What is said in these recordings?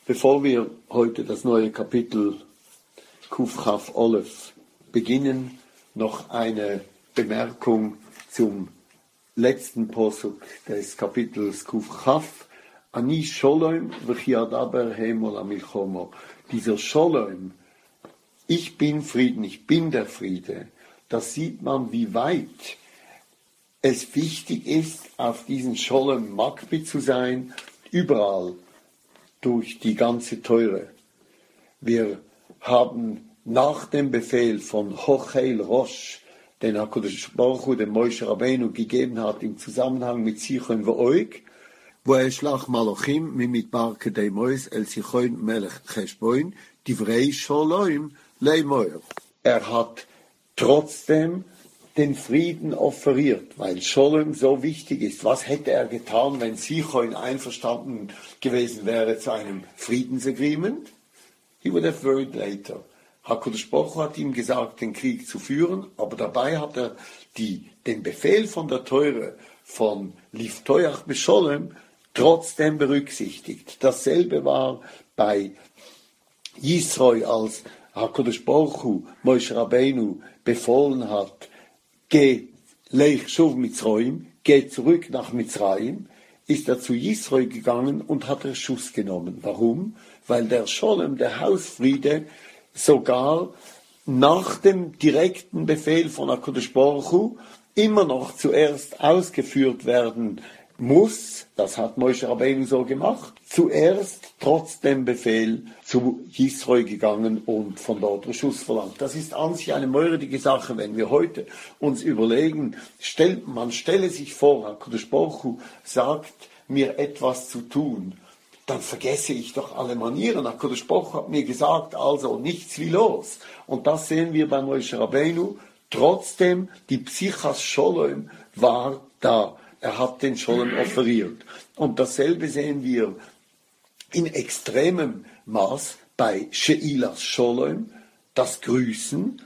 Bevor wir heute das neue Kapitel Kuf Chaf Olef beginnen, noch eine Bemerkung zum letzten Posuk des Kapitels Kuf Chaf. Ani Sholem v'chiadaber hemol amilchomo. Dieser Sholem, ich bin Frieden, ich bin der Friede. Das sieht man, wie weit es wichtig ist, auf diesen Sholem Makbi zu sein, überall durch die ganze Teure. Wir haben nach dem Befehl von Hochel Rosh, den HaKadosh Baruch Hu dem Moshe Rabbeinu gegeben hat im Zusammenhang mit Sichon v'Oig, wo Shlach Malachim mimidbar kedei Mois el Sichon Melech Cheshboin divrei Sholem leimoer. Er hat trotzdem den Frieden offeriert, weil Sholem so wichtig ist. Was hätte er getan, wenn Sichon einverstanden gewesen wäre zu einem Friedensagreement? He would have worried later. HaKadosh Baruch Hu hat ihm gesagt, den Krieg zu führen, aber dabei hat er den Befehl von der Teure von Liftoyach Besholem trotzdem berücksichtigt. Dasselbe war bei Yisroi, als HaKadosh Baruch Hu Moshe Rabbeinu befohlen hat, geh leich shuv Mitzrayim, geh zurück nach Mitzrayim, ist er zu Yisroi gegangen und hat Schuss genommen. Warum? Weil der Sholem, der Hausfriede, sogar nach dem direkten Befehl von HaKadosh Baruch Hu immer noch zuerst ausgeführt werden muss. Das hat Moshe Rabbeinu so gemacht. Zuerst trotz dem Befehl zu Yisroi gegangen und von dort Schuss verlangt. Das ist an sich eine mördige Sache, wenn wir heute uns überlegen, man stelle sich vor, HaKadosh Baruch Hu sagt mir etwas zu tun, dann vergesse ich doch alle Manieren. HaKadosh Baruch Hu hat mir gesagt, also nichts wie los. Und das sehen wir bei Moshe Rabbeinu. Trotzdem, die Psichas Sholem war da. Er hat den Sholem offeriert. Und dasselbe sehen wir in extremem Maß bei Sheilas Sholem, das Grüßen,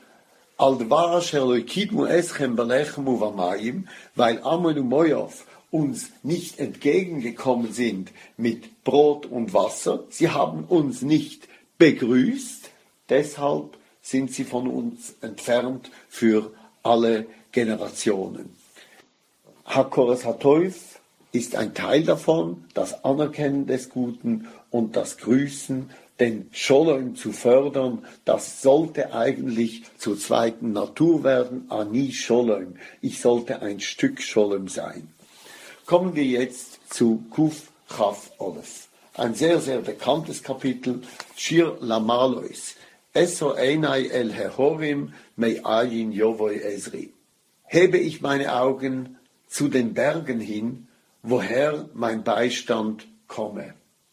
weil Amon und Moav uns nicht entgegengekommen sind mit Brot und Wasser. Sie haben uns nicht begrüßt, deshalb sind sie von uns entfernt für alle Generationen. Hakoras Hatoif ist ein Teil davon, das Anerkennen des Guten und das Grüßen, den Sholem zu fördern, das sollte eigentlich zur zweiten Natur werden, Ani Sholem. Ich sollte ein Stück Sholem sein. Kommen wir jetzt zu Kuf Chaf Olef. Ein sehr, sehr bekanntes Kapitel, Shir Lamalois. Eso einai el hehorim mei ayin yovoi ezri. Hebe ich meine Augen zu den Bergen hin, woher mein Beistand komme.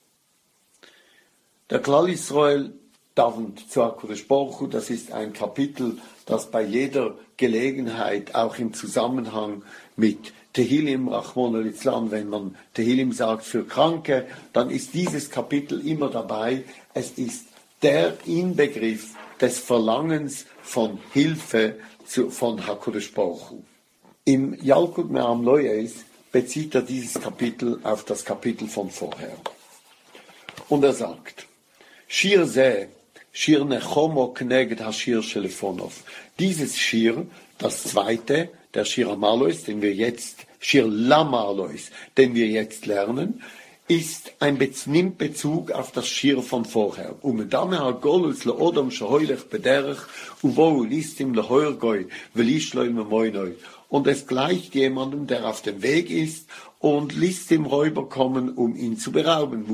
Der Klal Yisrael davent zu HaKadosh Baruch Hu, das ist ein Kapitel, das bei jeder Gelegenheit, auch im Zusammenhang mit Tehillim, Rachmon al-Islam, wenn man Tehillim sagt für Kranke, dann ist dieses Kapitel immer dabei. Es ist der Inbegriff des Verlangens von Hilfe von HaKadosh Baruch Hu. Im Yalkut Me'am Loyes bezieht er dieses Kapitel auf das Kapitel von vorher. Und er sagt, Shir Zeh, Shir Nechomo Kneged HaShir Shelefonov. Dieses Shir, das zweite, der Shir Amalois, Shir Lamalois, den wir jetzt lernen, nimmt Bezug auf das Shir von vorher. Umedame hagolus leodom shehoilech bederech uvo listim lehoirgoi velishloim memoinoi. Und es gleicht jemandem, der auf dem Weg ist und ließ dem Räuber kommen, um ihn zu berauben.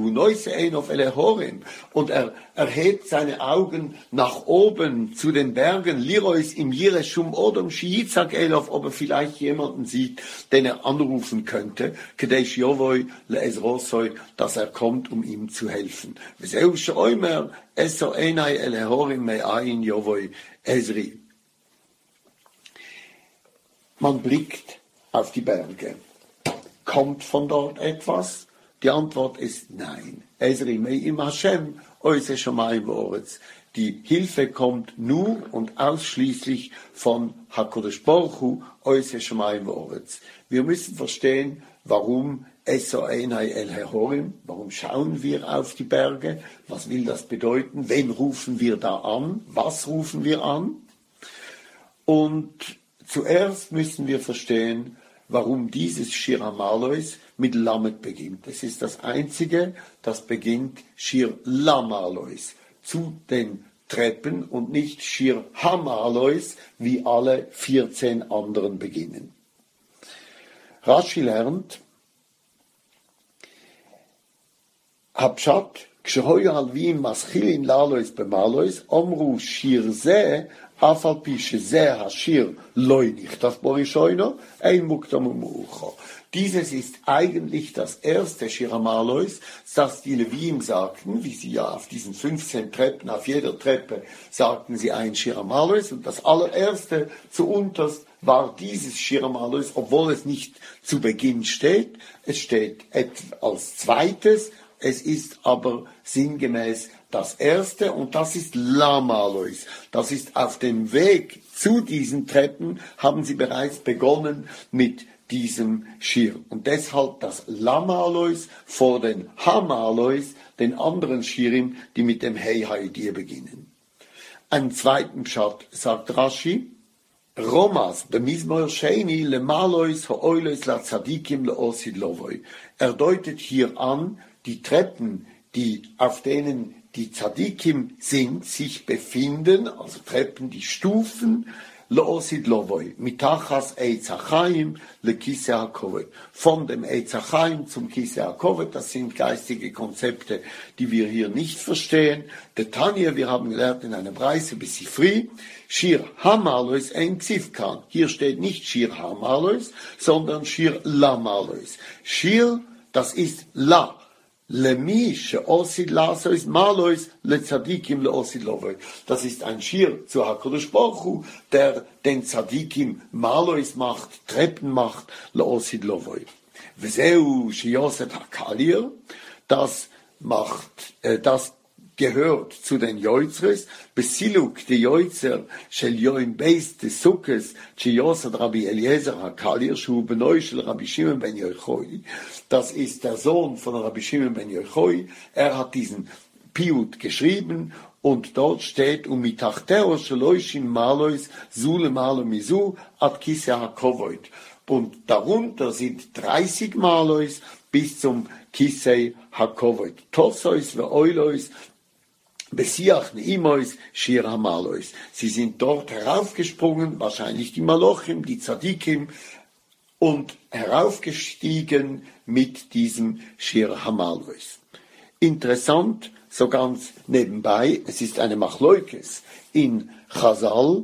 Und er erhebt seine Augen nach oben zu den Bergen, Lirois im Jireshum Odom Shiitzak Elof, ob er vielleicht jemanden sieht, den er anrufen könnte, Kedesh Yovoi le'ezrosoi, dass er kommt, um ihm zu helfen. Veseu sheoimer, eso enai el hehorim me'ayin Yovoi Ezri. Man blickt auf die Berge. Kommt von dort etwas? Die Antwort ist nein. Ezri me'im Hashem, oise shamayim v'oretz. Die Hilfe kommt nur und ausschließlich von HaKadosh Baruch Hu, oise shamayim v'oretz. Wir müssen verstehen, warum Eso Einai El Herorim, warum schauen wir auf die Berge? Was will das bedeuten? Wen rufen wir da an? Was rufen wir an? Und zuerst müssen wir verstehen, warum dieses Shir HaMa'alois mit Lamed beginnt. Es ist das einzige, das beginnt Shir LaMa'alois zu den Treppen und nicht Shir HaMa'alois, wie alle 14 anderen beginnen. Rashi lernt, Habshat, כשהיו הלוויים מתחילים לעלות במעלות, אמרו שיר זה, אף על פי שזה השיר לא נכתב בראשונו, אין מוקדם ומאוחר. Dieses ist eigentlich das erste Shir HaMa'alois, das die Levim sagten, wie sie ja auf diesen 15 Treppen, auf jeder Treppe sagten sie ein Shir HaMa'alois, und das allererste zuunterst war dieses Shir HaMa'alois, obwohl es nicht zu Beginn steht. Es steht als zweites, es ist aber sinngemäß das erste, und das ist LaMa'alois. Das ist auf dem Weg zu diesen Treppen, haben sie bereits begonnen mit diesem Shir. Und deshalb das LaMa'alois vor den HaMa'alois, den anderen Shirim, die mit dem Hei Ha'idir beginnen. Einen zweiten Pshat sagt Rashi, Romas, bemizmor sheini lema'alois ha'oilois la tzadikim le'osid lovoi. Er deutet hier an, die Treppen, auf denen die Tzadikim sind, sich befinden, also Treppen, die Stufen, Le'osid Lovoi, mitachas Eitz HaChaim leKisei HaKovod. Von dem Eitz HaChaim zum Kisei HaKovod, das sind geistige Konzepte, die wir hier nicht verstehen. Der Tanja, wir haben gelernt in einer Breise bis Sifri, Shir HaMa'alois ein Ksivkan. Hier steht nicht Shir HaMa'alois, sondern Shir LaMa'alois. Shir, das ist La. Lemi she'osid la'asois ma'alois le'tzadikim le'osid lovoi. Das ist ein Shir zu HaKadosh Baruch Hu, der den Tzadikim Ma'alois macht, Treppen macht, le'osid lovoi. V'zeu she'yosef HaKalir, das gehört zu den Yoitzres, Besiluk de Yoitzer shel Yoim Beis de Sukkes, Sheyosad Rabbi Eliezer HaKalir, Shu Benoi shel Rabbi Shimon ben Yochai. Das ist der Sohn von Rabbi Shimon ben Yochai. Er hat diesen Piyut geschrieben, und dort steht, Umitachteo sheloishim malois zule malo mizu ad Kisei HaKovod. Und darunter sind 30 Malois bis zum Kisei HaKovod. Tossois ve Oilois Besiach Neimois, Shir HaMa'alois. Sie sind dort heraufgesprungen, wahrscheinlich die Malochim, die Tzadikim, und heraufgestiegen mit diesem Shir HaMa'alois. Interessant, so ganz nebenbei, es ist eine Machleukes in Chazal,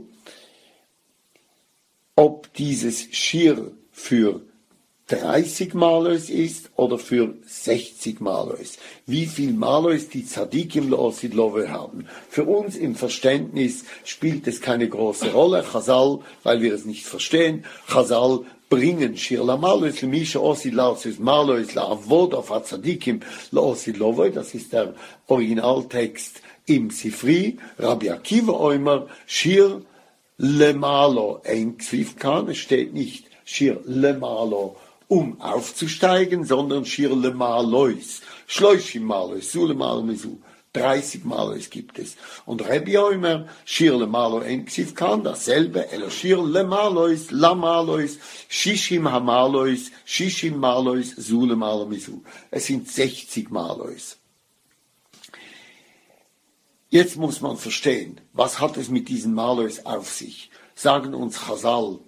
ob dieses Shir für 30 Malois ist oder für 60 Malois. Wie viel Malois die Tzadikim le'osid lovoi haben. Für uns im Verständnis spielt es keine große Rolle. Chazal, weil wir es nicht verstehen, Chazal bringen Shir LaMa'alois lemisha osid la'osid Malois la'avod auf Tzadikim le'osid lovoi. Das ist der Originaltext im Sifri. Rabbi Akiva Oimer, Shir LeMa'alo ein Ksivkan. Es steht nicht Shir LeMa'alo um aufzusteigen, sondern Shir LeMa'alois. Shloishim Malois, Sule Malo Misu. 30 Malois gibt es. Und Rebbe Oimer, Shir LeMa'alo ein Ksivkan, dasselbe, Elo Shir LeMa'alois, LaMa'alois, Shishim HaMa'alois, Shishim Malois, Sule Malo Misu. Es sind 60 Malois. Jetzt muss man verstehen, was hat es mit diesen Malois auf sich? Sagen uns Chazal,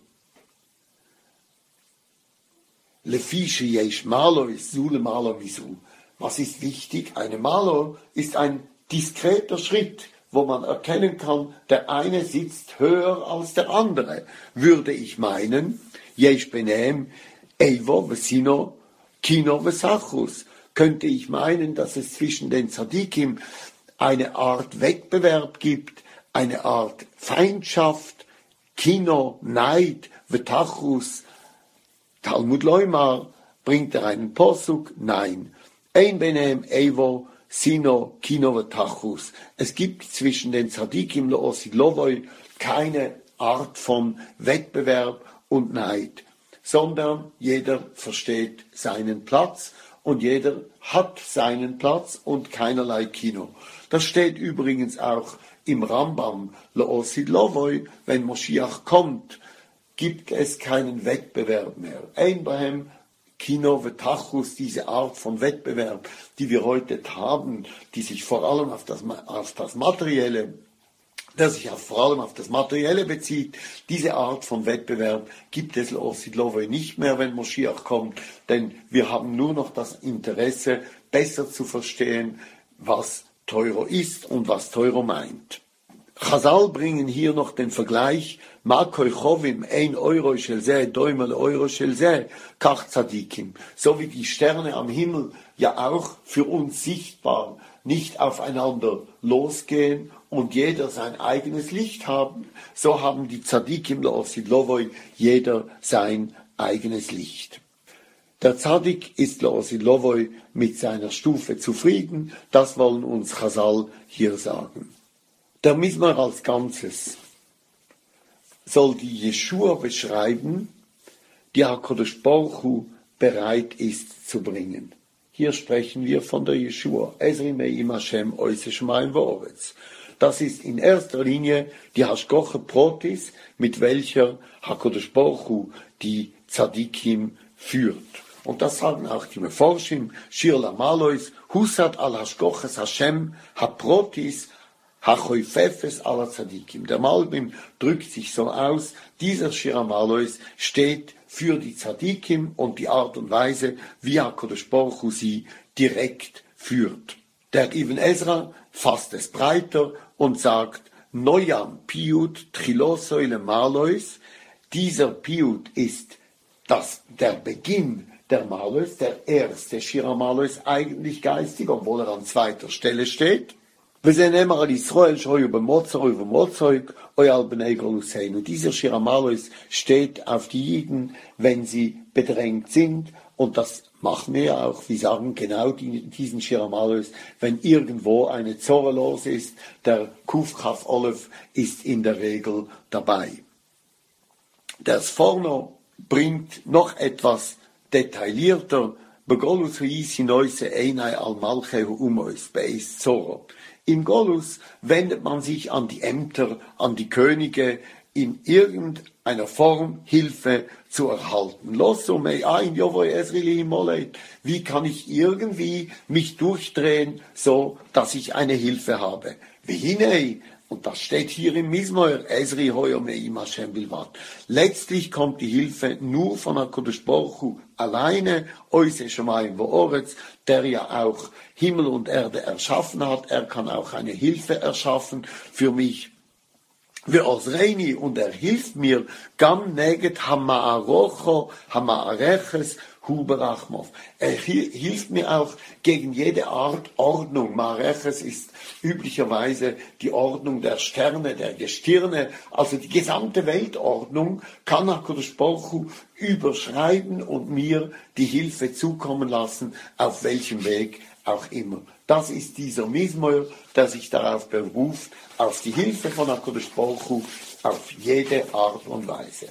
Lefische yesh Malois, Sule Malo Misu. Was ist wichtig? Eine Malo ist ein diskreter Schritt, wo man erkennen kann, der eine sitzt höher als der andere. Würde ich meinen, yesh benem, Evo, Vesino, Kino, Vesachus. Könnte ich meinen, dass es zwischen den Tzadikim eine Art Wettbewerb gibt, eine Art Feindschaft, Kino, Neid, Vetachus. Talmud Leumar, bringt einen Posuk? Nein. Ein Benem, Evo, Sino, Kino, Vetachus. Es gibt zwischen den Tzadikim le'osid lovoi keine Art von Wettbewerb und Neid. sondern jeder versteht seinen Platz und jeder hat seinen Platz und keinerlei Kino. Das steht übrigens auch im Rambam, Le'osid Lovoi, wenn Moschiach kommt, gibt es keinen Wettbewerb mehr. Abraham, Kino, Vetachus, diese Art von Wettbewerb, die wir heute haben, die sich vor allem auf das Materielle, der sich vor allem auf das Materielle bezieht, diese Art von Wettbewerb gibt es Le'osid Lovoi nicht mehr, wenn Moschiach kommt, denn wir haben nur noch das Interesse, besser zu verstehen, was Teuro ist und was Teuro meint. Chazal bringen hier noch den Vergleich, Makoi Chovim, 1 Euro shel zeh, Doimel Euro shel zeh, Kach Tzadikim. So wie die Sterne am Himmel ja auch für uns sichtbar nicht aufeinander losgehen und jeder sein eigenes Licht haben, so haben die Tzadikim Le'osid Lovoi jeder sein eigenes Licht. Der Tzadik ist Le'osid Lovoi mit seiner Stufe zufrieden, das wollen uns Chazal hier sagen. Der Mizmor als Ganzes soll die Jeschua beschreiben, die HaKadosh Baruch Hu bereit ist zu bringen. Hier sprechen wir von der Jeschua. Ezri me'im Hashem oise shemaim va'oretz. Das ist in erster Linie die Hashgoche Protis, mit welcher HaKadosh Baruch Hu die Tzadikim führt. Und das sagen auch die Meforshim, Shir Lamalois, Husat al Hashgoches Hashem HaProtis, Hachoifefes ala Tzadikim. Der Malbim drückt sich so aus, dieser Shir Amalois steht für die Tzadikim und die Art und Weise, wie HaKadosh Baruch Hu sie direkt führt. Der Ibn Ezra fasst es breiter und sagt, Noyam Piyut Trilosoile Malois, dieser Piyut ist der Beginn der Malois, der erste Shir Amalois eigentlich geistig, obwohl er an zweiter Stelle steht. Und dieser Shir Amalois steht auf die Jiden, wenn sie bedrängt sind. Und das machen wir ja auch. Wir sagen genau diesen Shir Amalois, wenn irgendwo eine Zorre los ist, der Kuf Chaf Olef ist in der Regel dabei. Der Sforno bringt noch etwas detaillierter. Im Golus wendet man sich an die Ämter, an die Könige, in irgendeiner Form Hilfe zu erhalten. Wie kann ich irgendwie mich durchdrehen, so dass ich eine Hilfe habe? Und das steht hier im Mizmor, Ezri hoyo me'im Hashem bilvat. Letztlich kommt die Hilfe nur von HaKadosh Baruch Hu alleine, oise shamayim va'oretz, der ja auch Himmel und Erde erschaffen hat. Er kann auch eine Hilfe erschaffen für mich. Ve'ozreini, und er hilft mir, gam neget hama'arocho, hama'areches, Huberachmov. Er hilft mir auch gegen jede Art Ordnung. Mareches ist üblicherweise die Ordnung der Sterne, der Gestirne, also die gesamte Weltordnung kann HaKadosh Baruch Hu überschreiben und mir die Hilfe zukommen lassen, auf welchem Weg auch immer. Das ist dieser Mizmor, der sich darauf beruft, auf die Hilfe von HaKadosh Baruch Hu auf jede Art und Weise.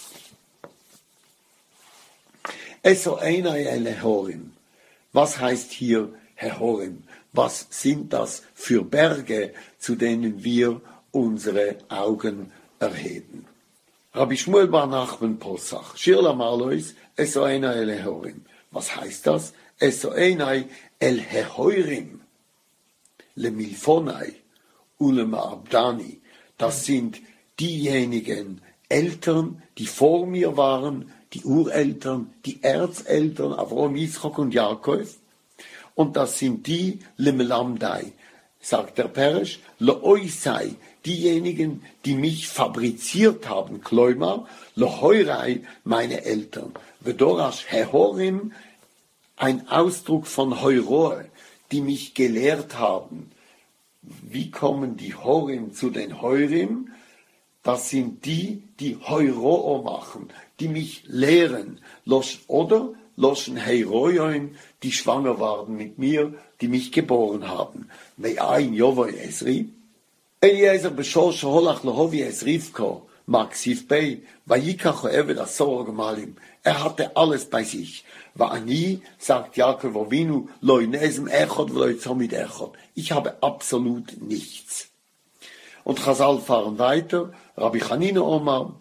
Eso einai Elehorim. Was heißt hier Hehorim? Was sind das für Berge, zu denen wir unsere Augen erheben? Rabbi Shmuel bar Nachman Posach, Shir Lamalois, Eso einai Elehorim. Was heißt das? Eso einai Elhehorim, Lemilfonai, Ulema-Abdani. Das sind diejenigen Eltern, die vor mir waren, die Ureltern, die Erzeltern, Avraham, Yitzchak und Jakob. Und das sind die Lemelamdai, sagt der Peresh, Leoisai, diejenigen, die mich fabriziert haben, Kloima, Leheurai, meine Eltern. Vedorash Hehorim, ein Ausdruck von Heuroe, die mich gelehrt haben. Wie kommen die Horim zu den Heurim? Das sind die, die Heuroo machen, die mich lehren. Oder loschen Heiroioin, die schwanger waren mit mir, die mich geboren haben. Me'ain Jovoi Esri. Eliezer beshor sheholach lehovi es Rivko, Maxiv Bey, Vayikacho Eved Asor Gemalim. Er hatte alles bei sich. Va'ani, sagt Jakob Avinu, Loi Nesem Echot, Loi Zomid Echot. Ich habe absolut nichts. Und Chazal fahren weiter, Rabbi Chanina Omar,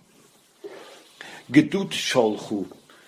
Gedut Scholchu.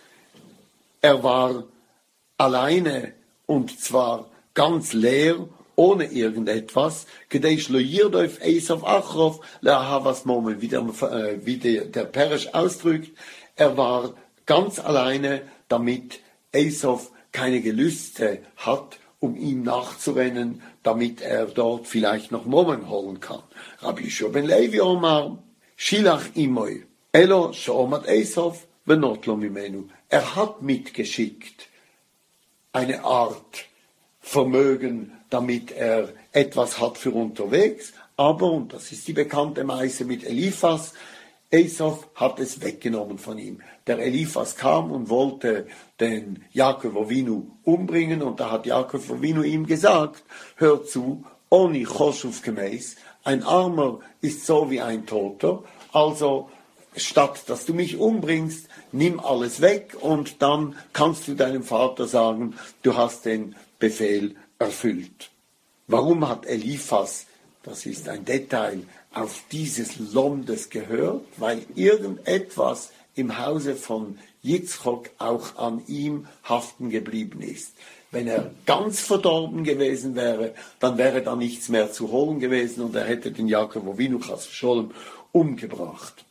Er war alleine und zwar ganz leer, ohne irgendetwas. Gedeish lo Yirdof Esav Achrov le'ahavas Momen, wie der Peresch ausdrückt. Er war ganz alleine, damit Esav keine Gelüste hat, um ihm nachzurennen, damit er dort vielleicht noch Momen holen kann. Rabbi Yeshua ben Levi Omar, Shilach Imoy, Elo Shomat Esav, Venotlo Mimenu. Er hat mitgeschickt eine Art Vermögen, damit er etwas hat für unterwegs, aber, und das ist die bekannte Meise mit Eliphas, Esav hat es weggenommen von ihm. Der Eliphas kam und wollte den Jakob Avinu umbringen und da hat Jakob Avinu ihm gesagt, hör zu, Oni Choshuv gemäß, ein Armer ist so wie ein Toter, also statt dass du mich umbringst, nimm alles weg und dann kannst du deinem Vater sagen, du hast den Befehl erfüllt. Warum hat Eliphas, das ist ein Detail, auf dieses Londes gehört? Weil irgendetwas im Hause von Yitzchok auch an ihm haften geblieben ist. Wenn er ganz verdorben gewesen wäre, dann wäre da nichts mehr zu holen gewesen und er hätte den Jakob Avinu Chas v'Sholom umgebracht.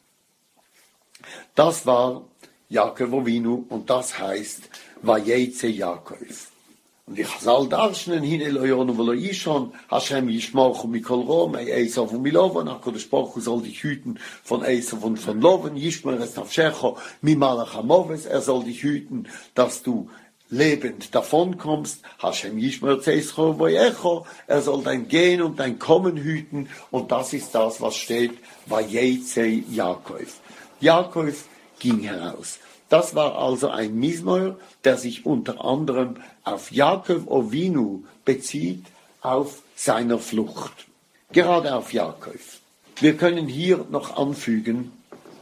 Das war Jakob Avinu und das heißt Vayetze Jakob. Und ich soll darstellen, hin Eloyonu v'lo Yishon, Hashem Yishmochu mikol Rom, Esav und Milovan, HaKadosh Baruch Hu soll dich hüten von Esav und von Loven, Yishmer es Nafshecho, Mimalach Hamoves, er soll dich hüten, dass du lebend davonkommst, Hashem Yishmer Zeischo Voyecho, er soll dein Gehen und dein Kommen hüten, und das ist das, was steht, Vayetze Jakob. Jakob ging heraus. Das war also ein Mismor, der sich unter anderem auf Jakob Avinu bezieht, auf seiner Flucht. Gerade auf Jakob. Wir können hier noch anfügen,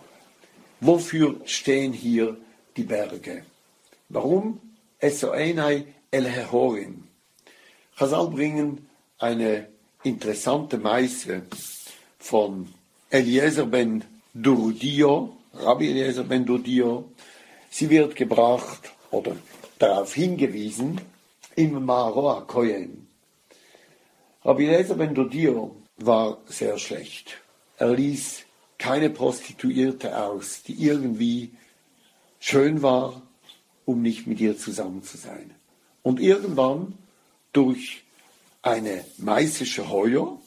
wofür stehen hier die Berge? Warum? Esoenai el Hehorim. Chazal bringen eine interessante Meise von Eliezer ben Durdio, Rabbi Eliezer ben Durdio. Sie wird gebracht oder darauf hingewiesen im Maroa Kohen. Rabbi Eliezer ben Durdio war sehr schlecht. Er ließ keine Prostituierte aus, die irgendwie schön war, um nicht mit ihr zusammen zu sein. Und irgendwann, durch eine meißische Heuer,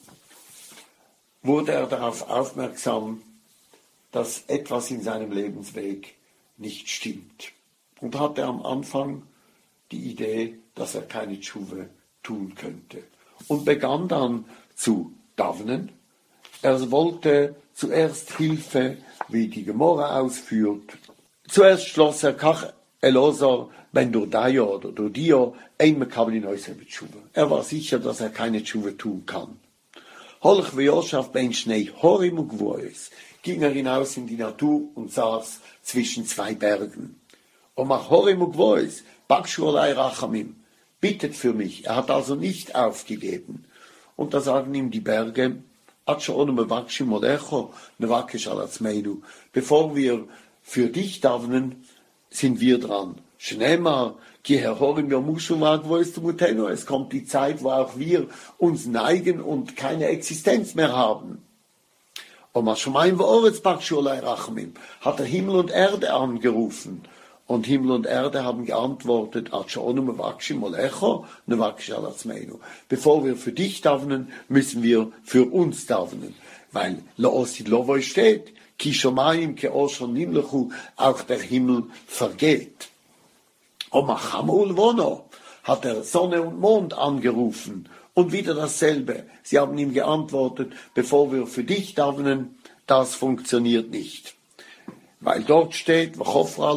wurde er darauf aufmerksam, dass etwas in seinem Lebensweg nicht stimmt. Und hatte am Anfang die Idee, dass er keine Tschuwe tun könnte. Und begann dann zu davnen. Er wollte zuerst Hilfe, wie die Gemorra ausführt. Zuerst schloss er Kach Elozar ben Durdayo oder Durdio ein Mekabelin Häuser mit Tschuwe. Er war sicher, dass er keine Tschuwe tun kann. Holch v'yoshav ben Shnei Horim u'Gvois ging er hinaus in die Natur und saß zwischen zwei Bergen. Omach Horim u'Gvois, bakshu olai rachamim, bittet für mich. Er hat also nicht aufgegeben. Und da sagen ihm die Berge, bevor wir für dich davnen, sind wir dran. Es kommt die Zeit, wo auch wir uns neigen und keine Existenz mehr haben. Hat er Himmel und Erde angerufen. Und Himmel und Erde haben geantwortet, bevor wir für dich davnen, müssen wir für uns davnen. Weil Loosid Lovoi steht, Kishomayim keoshon nimlechu, auch der Himmel vergeht. Hat er Sonne und Mond angerufen und wieder dasselbe. Sie haben ihm geantwortet, bevor wir für dich davnen, das funktioniert nicht. Weil dort steht, auch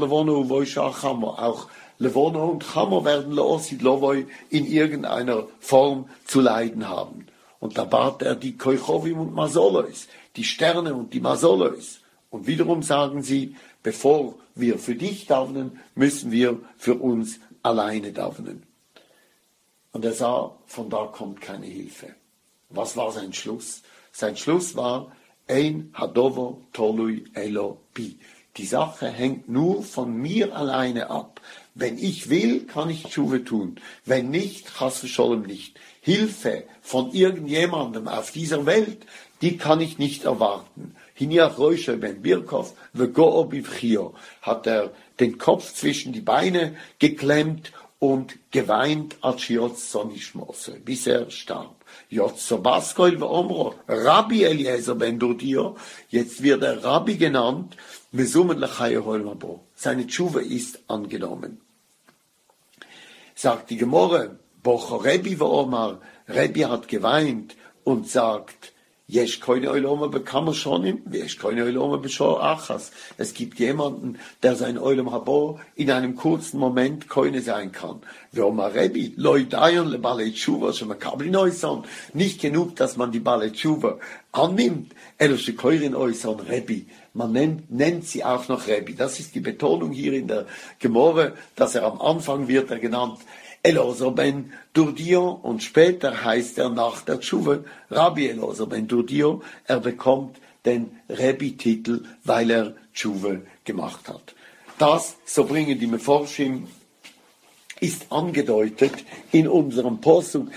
Levono und Chamo werden Loosid Lovoi in irgendeiner Form zu leiden haben. Und da bat er die Koichovim und Masolois, die Sterne und die Masolois. Und wiederum sagen sie, bevor wir für dich davenen, müssen wir für uns alleine davenen. Und er sah, von da kommt keine Hilfe. Was war sein Schluss? Sein Schluss war, Ein Hadover Tolui Elo Bi. Die Sache hängt nur von mir alleine ab. Wenn ich will, kann ich Tschuwe tun. Wenn nicht, chas v'sholem nicht. Hilfe von irgendjemandem auf dieser Welt, die kann ich nicht erwarten. Hiniach Roishe ben Birkov, vego'o bivchio, hat er den Kopf zwischen die Beine geklemmt und geweint, als Jotz Sonishmose, bis er starb. Jotz Sobaskoil ve'omro, Rabbi Eliezer ben Dodio, jetzt wird er Rabbi genannt, mesummen lechai holmabo. Seine Tschuwe ist angenommen. Sagt die Gemorre, Bocho Rebbi ve'omar, Rebbi hat geweint und sagt, Yesh koine Oilome bekam schon yesh koine Oilome beshor achas. Es gibt jemanden, der sein Oilom habo in einem kurzen Moment koine sein kann. Ve'omar Rebbi, loi dayon le Balei Tshuva, shemekabli noison. Nicht genug, dass man die Balei Tshuva annimmt, elo shekoirin oison Rebbi. Man nennt sie auch noch Rebbi. Das ist die Betonung hier in der Gemorre, dass er am Anfang wird er genannt Elazar ben Durdio und später heißt er nach der Tshuwe Rabbi Elazar ben Durdio. Er bekommt den Rebbi-Titel, weil er Tshuwe gemacht hat. Das, so bringen die Meforschim, ist angedeutet in unserem Posuk.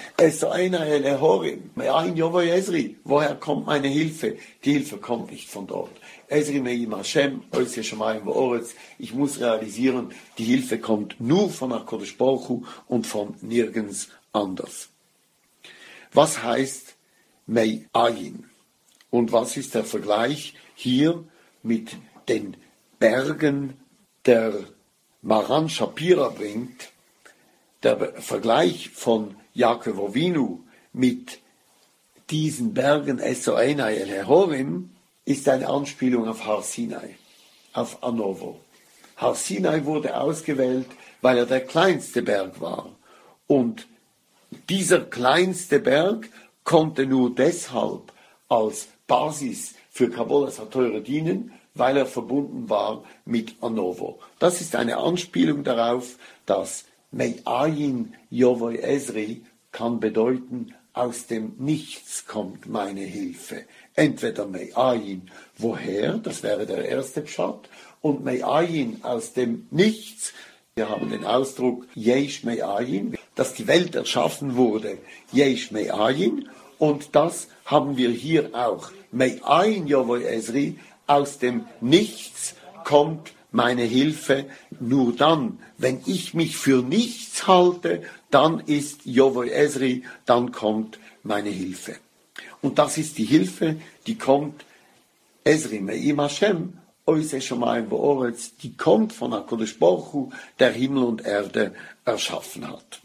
Woher kommt meine Hilfe? Die Hilfe kommt nicht von dort. Ich muss realisieren, die Hilfe kommt nur von HaKadosh Baruch Hu und von nirgends anders. Was heißt Mei Ayin? Und was ist der Vergleich hier mit den Bergen, der Maran Shapira bringt? Der Vergleich von Yaakov Avinu mit diesen Bergen Esoenai El Herorim ist eine Anspielung auf Har Sinai, auf Anovo. Har Sinai wurde ausgewählt, weil er der kleinste Berg war. Und dieser kleinste Berg konnte nur deshalb als Basis für Kabbalas HaTorah dienen, weil er verbunden war mit Anovo. Das ist eine Anspielung darauf, dass Me'ayin Yovoi Ezri kann bedeuten, aus dem Nichts kommt meine Hilfe. Entweder Me'ayin, woher, das wäre der erste Pshat, und Me'ayin aus dem Nichts. Wir haben den Ausdruck Yesh Me'ayin, dass die Welt erschaffen wurde, Yesh Me'ayin, und das haben wir hier auch. Me'ayin Yovoi Ezri, aus dem Nichts kommt meine Hilfe. Nur dann, wenn ich mich für nichts halte, dann ist Yovoi Ezri, dann kommt meine Hilfe. Und das ist die Hilfe, die kommt, Ezri Me'im Hashem, Oise Shamayim V'Oretz, die kommt von HaKadosh Baruch Hu, der Himmel und Erde erschaffen hat.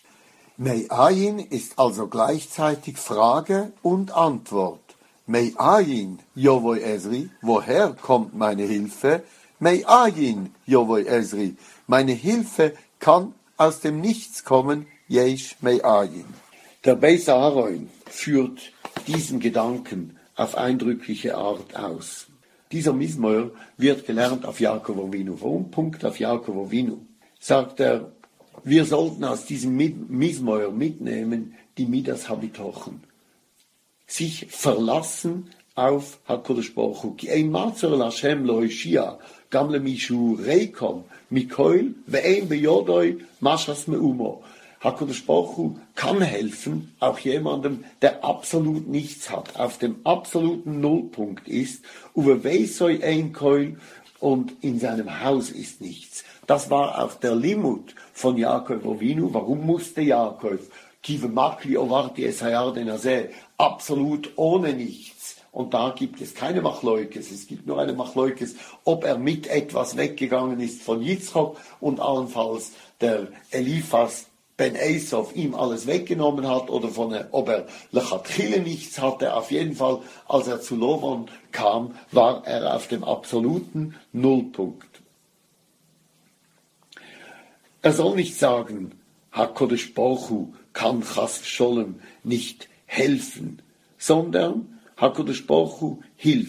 Me'ayin ist also gleichzeitig Frage und Antwort. Me'ayin Yovoi Ezri, woher kommt meine Hilfe? Me'ayin Yovoi Ezri, meine Hilfe kann aus dem Nichts kommen, Yesh Me'ayin. Der Beis Aaron führt diesen Gedanken auf eindrückliche Art aus. Dieser Mismoer wird gelernt auf Yaakov Avinu. Warum Punkt auf Yaakov Avinu? Sagt er, wir sollten aus diesem Mismoer mitnehmen, die Midas Habitochen. Sich verlassen auf HaKadosh Baruch Hu. Ki ein Matzor Lashem lo Ishia, gam le mishu reikom, mikoil, ve'ein beyodoi, mashas meumo. HaKadosh Baruch Hu kann helfen, auch jemandem, der absolut nichts hat, auf dem absoluten Nullpunkt ist, uwe weisoi ein koil, und in seinem Haus ist nichts. Das war auch der Limut von Yaakov Avinu. Warum musste Yaakov, kive makli ovarti es hayarden azeh, absolut ohne nichts? Und da gibt es keine Machleukes, es gibt nur eine Machleukes, ob er mit etwas weggegangen ist von Yitzchok und allenfalls der Eliphas Ben Esav ihm alles weggenommen hat oder ob er Lechatchile nichts hatte. Auf jeden Fall, als er zu Lovan kam, war er auf dem absoluten Nullpunkt. Er soll nicht sagen, HaKadosh Baruch Hu kann Chas v'Sholem nicht helfen, sondern HaKadosh Baruch Hu hilft.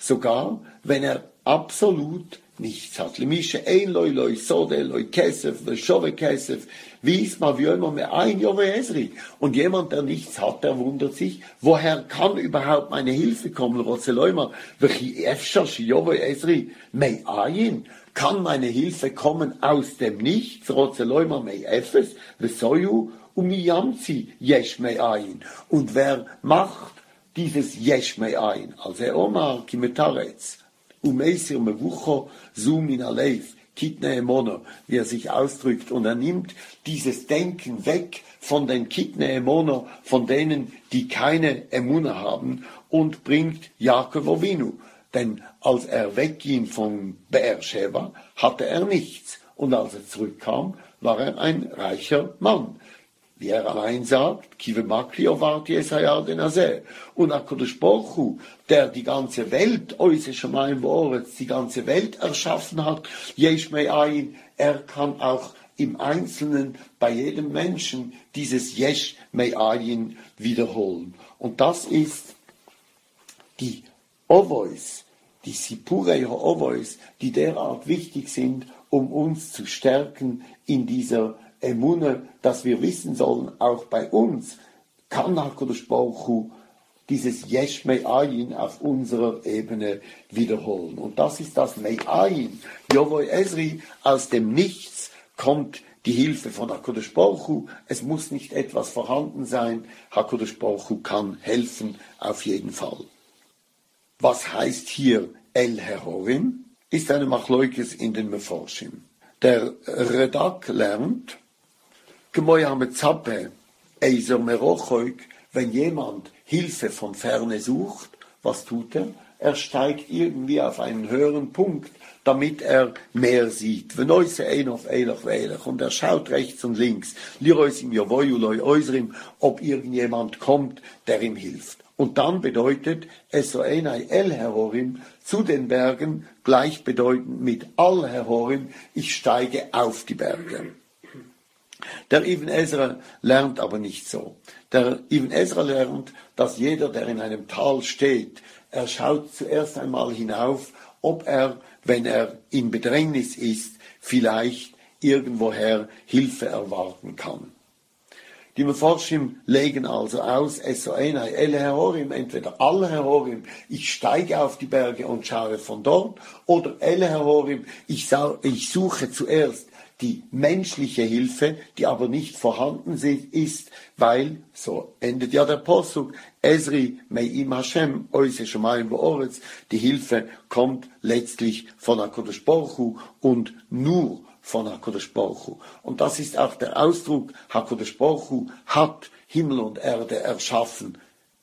sogar wenn er absolut nichts hat. Lemische ein loi loi sode loi kesef shove kesef wies ma wie immer mehr ein Jove Esri. Und jemand, der nichts hat, der wundert sich, woher kann überhaupt meine Hilfe kommen? Rozeloima, welche efschash Jove Esri mei ayin? Kann meine Hilfe kommen aus dem Nichts? Rozeloima mei efes vesoyu umiyamzi yesh mei ayin. Und wer macht dieses yesh mei ayin? Also Omar kimetaretz umeisir mevucho zumin aleif Kitne Emono, wie er sich ausdrückt, und er nimmt dieses Denken weg von den Kitne Emono, von denen, die keine Emuna haben, und bringt Jakob Avinu. Denn als er wegging von Beersheba, hatte er nichts, und als er zurückkam, war er ein reicher Mann. Wie er allein sagt, Kive Makli Ovarti Esaya den Azeh. Und HaKadosh Baruch Hu, der die ganze Welt, Oise Shamayim V'Oretz, die ganze Welt erschaffen hat, Yesh Mei Ayin, er kann auch im Einzelnen bei jedem Menschen dieses Yesh Mei Ayin wiederholen. Und das ist die Ovois, die Sipurei Ovois, die derart wichtig sind, um uns zu stärken in dieser Emune, dass wir wissen sollen, auch bei uns kann HaKadosh Baruch Hu dieses Yesh Mei Ayin auf unserer Ebene wiederholen. Und das ist das Mei Ayin. Jovoi Esri, aus dem Nichts kommt die Hilfe von HaKadosh Baruch Hu. Es muss nicht etwas vorhanden sein. HaKadosh Baruch Hu kann helfen, auf jeden Fall. Was heißt hier El Herorim? Ist eine Machleukes in den Meforshim. Der Redak lernt, wenn jemand Hilfe von Ferne sucht, was tut er? Er steigt irgendwie auf einen höheren Punkt, damit er mehr sieht. Und er schaut rechts und links, ob irgendjemand kommt, der ihm hilft. Und dann bedeutet Esoenai El Herorim zu den Bergen, gleichbedeutend mit Al Herorim, ich steige auf die Berge. Der Ibn Ezra lernt aber nicht so. Der Ibn Ezra lernt, dass jeder, der in einem Tal steht, er schaut zuerst einmal hinauf, ob er, wenn er in Bedrängnis ist, vielleicht irgendwoher Hilfe erwarten kann. Die Meforshim legen also aus, Esoenai El Herorim, entweder Al Herorim, ich steige auf die Berge und schaue von dort, oder El Herorim, ich suche zuerst die menschliche Hilfe, die aber nicht vorhanden ist, weil, so endet ja der Posuk, Esri Me'im Hashem, Oise Shamayim V'Oretz, die Hilfe kommt letztlich von HaKadosh Baruch Hu und nur von HaKadosh Baruch Hu. Und das ist auch der Ausdruck, HaKadosh Baruch Hu hat Himmel und Erde erschaffen,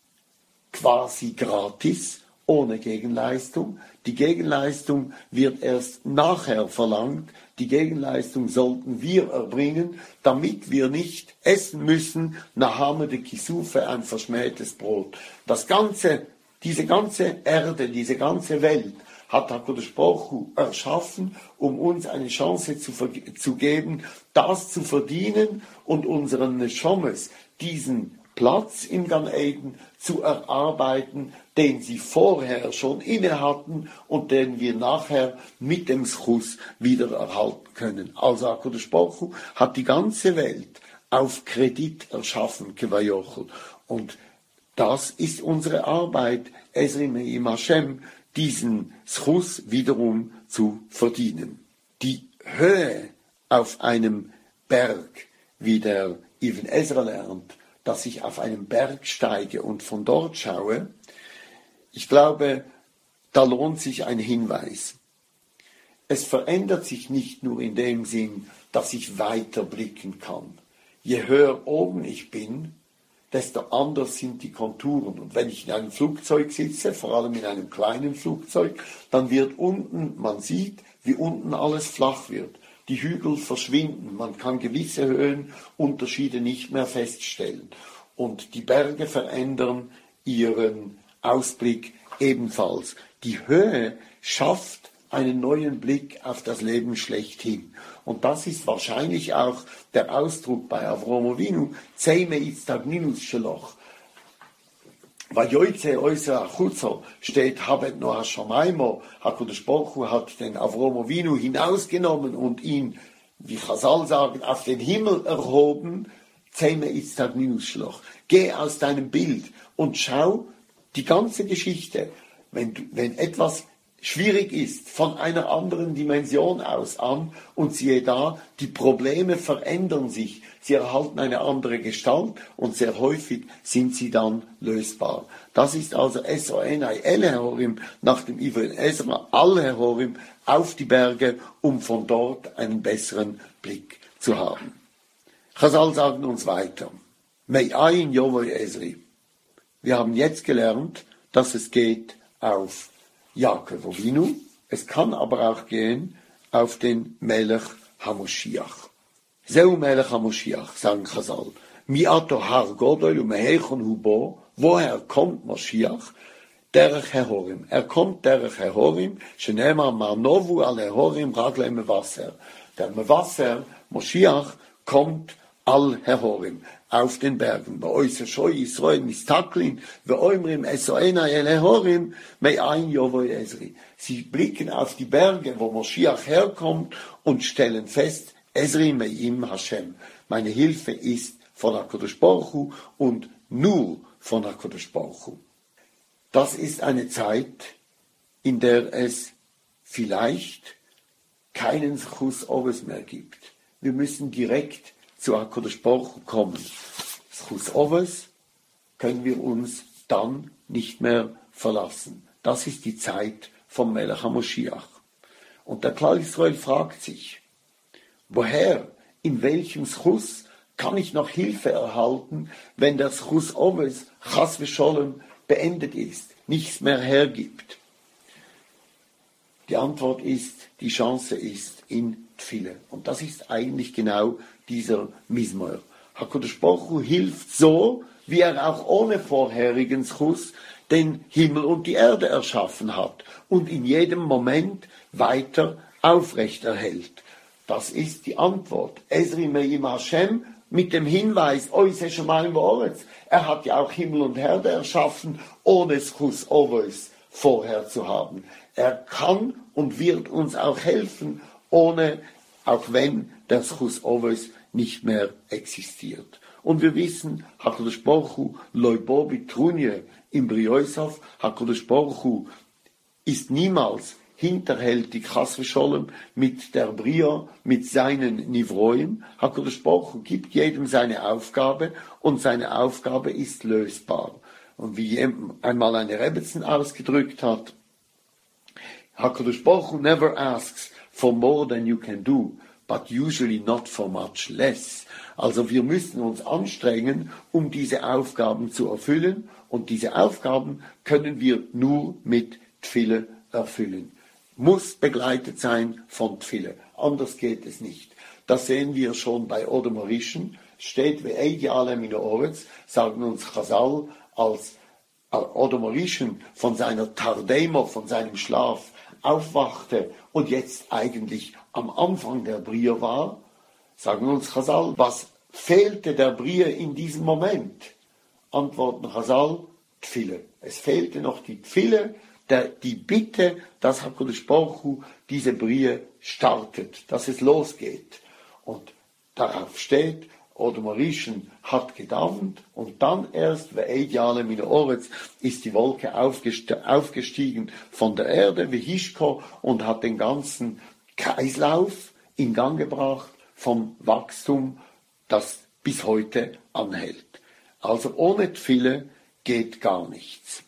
quasi gratis, ohne Gegenleistung. Die Gegenleistung wird erst nachher verlangt. Die Gegenleistung sollten wir erbringen, damit wir nicht essen müssen, Nahame de Kisufe, ein verschmähtes Brot. Diese ganze Erde, diese ganze Welt hat HaKadosh Baruch Hu erschaffen, um uns eine Chance zu geben, das zu verdienen und unseren Neshomes diesen Platz im Gan Eden zu erarbeiten, den sie vorher schon inne hatten und den wir nachher mit dem Schus wieder erhalten können. Also HaKadosh Baruch Hu hat die ganze Welt auf Kredit erschaffen, Kevayochel. Und das ist unsere Arbeit, Esri Me'im Hashem, diesen Schus wiederum zu verdienen. Die Höhe auf einem Berg, wie der Ibn Ezra lernt, dass ich auf einen Berg steige und von dort schaue, ich glaube, da lohnt sich ein Hinweis. Es verändert sich nicht nur in dem Sinn, dass ich weiter blicken kann. Je höher oben ich bin, desto anders sind die Konturen. Und wenn ich in einem Flugzeug sitze, vor allem in einem kleinen Flugzeug, dann wird unten, man sieht, wie unten alles flach wird. Die Hügel verschwinden, man kann gewisse Höhenunterschiede nicht mehr feststellen. Und die Berge verändern ihren Ausblick ebenfalls. Die Höhe schafft einen neuen Blick auf das Leben schlechthin. Und das ist wahrscheinlich auch der Ausdruck bei Avraham Avinu, Zeime Itztagninus Sheloch. Vayoyze oisa achutzo steht, habet no Hashamaymo, HaKadosh Baruch Hu hat den Avrom Avinu hinausgenommen und ihn, wie Chazal sagen, auf den Himmel erhoben. Zeme Itztag Minusschloch. Geh aus deinem Bild und schau die ganze Geschichte, wenn etwas schwierig ist, von einer anderen Dimension aus an, und siehe da, die Probleme verändern sich, sie erhalten eine andere Gestalt und sehr häufig sind sie dann lösbar. Das ist also Esroenai Elehorim nach dem Ivrin Ezra, Al-Hehorim auf die Berge, um von dort einen besseren Blick zu haben. Chazal sagen uns weiter. Me'ayin Yovoi Ezri. Wir haben jetzt gelernt, dass es geht auf Jakob Avinu, es kann aber auch gehen auf den Melech HaMoshiach. Zeu Melech HaMoshiach, sagen Chazal. Miato har godol umehechon hubo, woher kommt Moshiach? Derech Hehorim. Er kommt derech Hehorim, shenemar marnovu al Hehorim ragle Mevasser. Der Mevasser, Moshiach, kommt al Hehorim, auf den Bergen. Bei euch Shoi Israel mistaklin, ve oimrim esoena el Hehorim, me'ayin Yovoi Ezri. Sie blicken auf die Berge, wo Moshiach herkommt, und stellen fest, Ezri me'im Hashem. Meine Hilfe ist von HaKadosh Baruch Hu und nur von HaKadosh Baruch Hu. Das ist eine Zeit, in der es vielleicht keinen Chus Oves mehr gibt. Wir müssen direkt zu HaKadosh Baruch Hu kommen. Chus Oves können wir uns dann nicht mehr verlassen. Das ist die Zeit vom Melech HaMoshiach. Und der Klal Israel fragt sich, woher, in welchem Chus kann ich noch Hilfe erhalten, wenn der Chus Oves, Chas v'Sholem, beendet ist, nichts mehr hergibt? Die Antwort ist, die Chance ist in Tfile. Und das ist eigentlich genau dieser Mismor. HaKadosh Baruch Hu hilft so, wie er auch ohne vorherigen Chus den Himmel und die Erde erschaffen hat und in jedem Moment weiter aufrechterhält. Das ist die Antwort. Ezri me'im Hashem, mit dem Hinweis, Oise Shamayim v'Oretz. Er hat ja auch Himmel und Erde erschaffen, ohne Chus Oves vorher zu haben. Er kann und wird uns auch helfen, ohne, auch wenn der Chus Oves nicht mehr existiert. Und wir wissen, HaKadosh Baruch Hu loibo bitrunye im Brioisov, HaKadosh Baruch Hu ist niemals hinterhältig, Chas v'Sholem, mit der Bria, mit seinen Nivroim. HaKadosh Baruch Hu gibt jedem seine Aufgabe und seine Aufgabe ist lösbar. Und wie einmal eine Rebbetzin ausgedrückt hat, HaKadosh Baruch Hu never asks for more than you can do, but usually not for much less. Also wir müssen uns anstrengen, um diese Aufgaben zu erfüllen, und diese Aufgaben können wir nur mit Tfile erfüllen. Muss begleitet sein von Tfile, anders geht es nicht. Das sehen wir schon bei Odom Rishon, steht wie Eidialem in Oretz, sagen uns Chazal, als Odom Rishon von seiner Tardemo, von seinem Schlaf aufwachte und jetzt eigentlich am Anfang der Bria war, sagen uns Chazal, was fehlte der Bria in diesem Moment? Antworten Chazal, Tfile. Es fehlte noch die Tfile, die Bitte, dass HaKadosh Baruch Hu diese Bria startet, dass es losgeht. Und darauf steht, Odom Rishon hat gedauert und dann erst, Ve'edialem in Oretz, ist die Wolke aufgestiegen von der Erde, wie Hishko, und hat den ganzen Kreislauf in Gang gebracht vom Wachstum, das bis heute anhält. Also ohne Tfile geht gar nichts.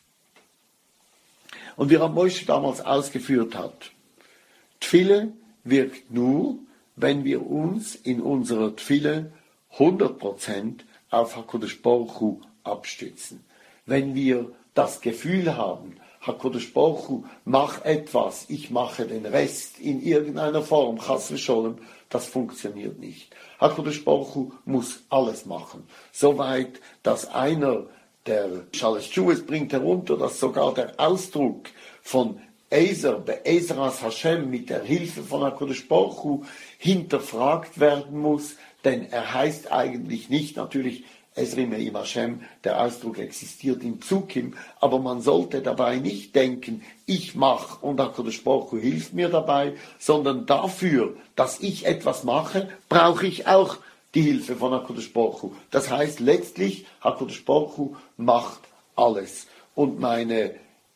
Und wie Moshe damals ausgeführt hat, Tfile wirkt nur, wenn wir uns in unserer Tfile 100% auf HaKadosh Baruch Hu abstützen. Wenn wir das Gefühl haben, HaKadosh Baruch Hu, mach etwas, ich mache den Rest in irgendeiner Form, Chas v'Sholem, das funktioniert nicht. HaKadosh Baruch Hu muss alles machen. Soweit, dass einer der Shalosh Teshuvos bringt herunter, dass sogar der Ausdruck von Ezer, Be'ezras Hashem, mit der Hilfe von HaKadosh Baruch Hu hinterfragt werden muss, denn er heißt eigentlich nicht, natürlich Esri Me'im Hashem, der Ausdruck existiert in Psukim, aber man sollte dabei nicht denken, ich mache und HaKadosh Baruch Hu hilft mir dabei, sondern dafür, dass ich etwas mache, brauche ich auch die Hilfe von HaKadosh Baruch Hu. Das heißt letztlich, HaKadosh Baruch Hu macht alles. Und meine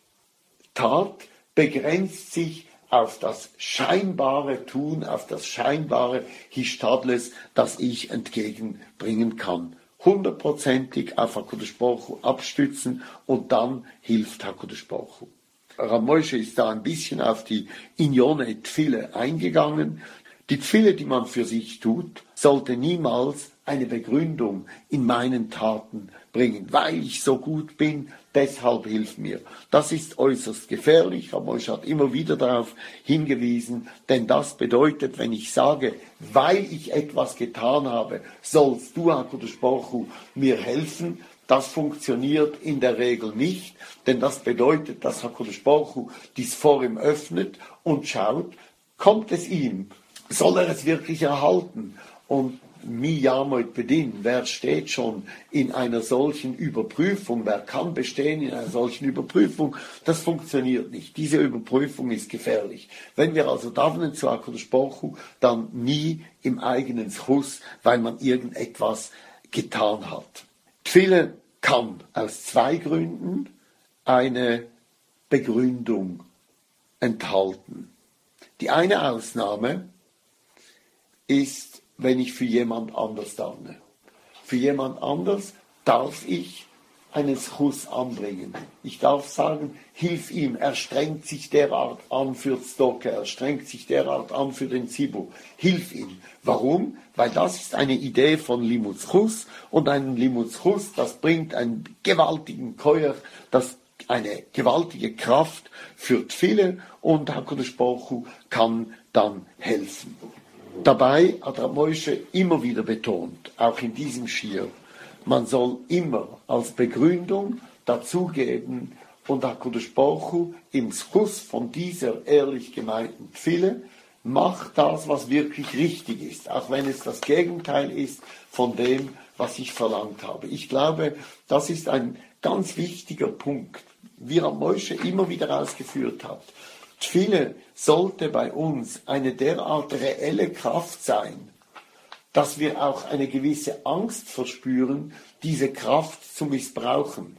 Tat begrenzt sich auf das scheinbare Tun, auf das scheinbare Hishtadles, das ich entgegenbringen kann. 100%ig auf HaKadosh Baruch Hu abstützen und dann hilft HaKadosh Baruch Hu. Rav Moshe ist da ein bisschen auf die Inyone Tfile eingegangen. Die Tfile, die man für sich tut, sollte niemals eine Begründung in meinen Taten bringen, weil ich so gut bin, deshalb hilf mir. Das ist äußerst gefährlich. Rav Moshe hat immer wieder darauf hingewiesen, denn das bedeutet, wenn ich sage, weil ich etwas getan habe, sollst du, HaKadosh Baruch Hu, mir helfen. Das funktioniert in der Regel nicht, denn das bedeutet, dass HaKadosh Baruch Hu dies vor ihm öffnet und schaut, kommt es ihm, soll er es wirklich erhalten? Und mi yamoid bedin, wer steht schon in einer solchen Überprüfung, wer kann bestehen in einer solchen Überprüfung, das funktioniert nicht. Diese Überprüfung ist gefährlich. Wenn wir also davenen zu HaKadosh Baruch Hu, dann nie im eigenen Schuss, weil man irgendetwas getan hat. Tfile kann aus zwei Gründen eine Begründung enthalten. Die eine Ausnahme ist, wenn ich für jemand anders davne. Für jemand anders darf ich einen Schuss anbringen. Ich darf sagen, hilf ihm, er strengt sich derart an für Zdocke, er strengt sich derart an für den Zibur. Hilf ihm. Warum? Weil das ist eine Idee von Limud Chus und ein Limud Chus, das bringt einen gewaltigen Keuer, das eine gewaltige Kraft für Tfile und HaKadosh Baruch Hu kann dann helfen. Dabei hat Rav Moshe immer wieder betont, auch in diesem Schir, man soll immer als Begründung dazugeben und HaKadosh Baruch Hu im Schuss von dieser ehrlich gemeinten Tfile macht das, was wirklich richtig ist, auch wenn es das Gegenteil ist von dem, was ich verlangt habe. Ich glaube, das ist ein ganz wichtiger Punkt, wie Rav Moshe immer wieder ausgeführt hat. Tfile sollte bei uns eine derart reelle Kraft sein, dass wir auch eine gewisse Angst verspüren, diese Kraft zu missbrauchen.